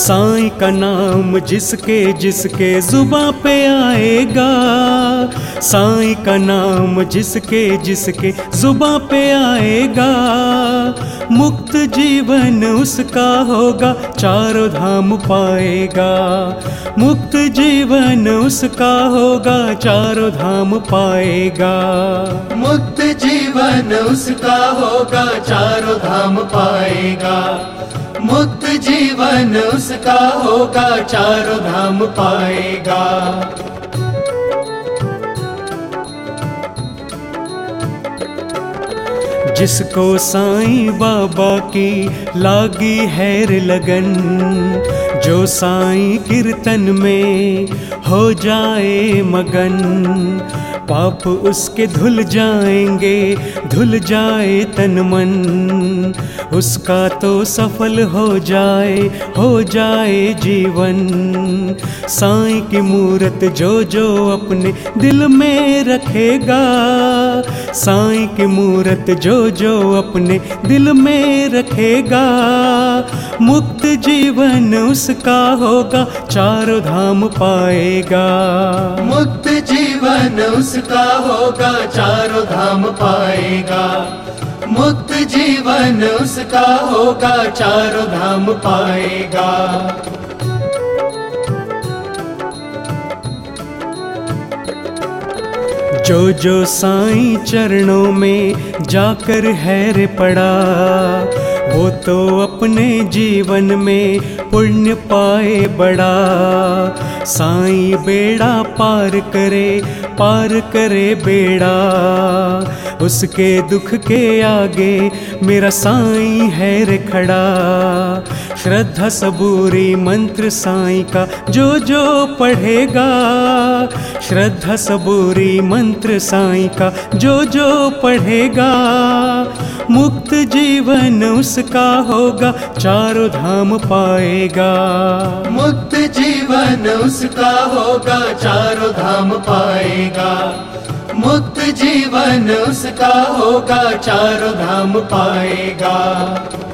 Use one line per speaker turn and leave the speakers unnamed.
साईं का नाम जिसके जिसके जुबां पे आएगा, साईं का नाम जिसके जिसके जुबां पे आएगा, मुक्त जीवन उसका होगा, चारों धाम पाएगा। मुक्त जीवन उसका होगा, चारों धाम पाएगा।
मुक्त जीवन उसका होगा, चारों धाम पाएगा। मुक्त जीवन उसका होगा, चारों धाम पाएगा।
जिसको साईं बाबा की लागी हैर लगन, जो साईं कीर्तन में हो जाए मगन, पाप उसके धुल जाएंगे, धुल जाए तन मन, उसका तो सफल हो जाए जीवन। साईं की मूरत जो जो अपने दिल में रखेगा, साईं की मूरत जो जो अपने दिल में रखेगा, मुक्त जीवन उसका होगा, चारों धाम पाएगा।
मुक्त जीवन उसका होगा, चारों धाम पाएगा। मुक्त जीवन उसका होगा, चारों धाम पाएगा।
जो जो साईं चरणों में जाकर हैर पड़ा, वो तो अपने जीवन में पुण्य पाए बड़ा। साईं बेड़ा पार करे बेड़ा, उसके दुख के आगे मेरा साईं है रे खड़ा। श्रद्धा सबूरी मंत्र साईं का जो जो पढ़ेगा, श्रद्धा सबूरी मंत्र साईं का जो जो पढ़ेगा, मुक्त जीवन उसका होगा, चारों धाम पाएगा।
मुक्त जीवन उसका होगा, चारों धाम पाएगा। मुक्त जीवन उसका होगा, चारों धाम पाएगा।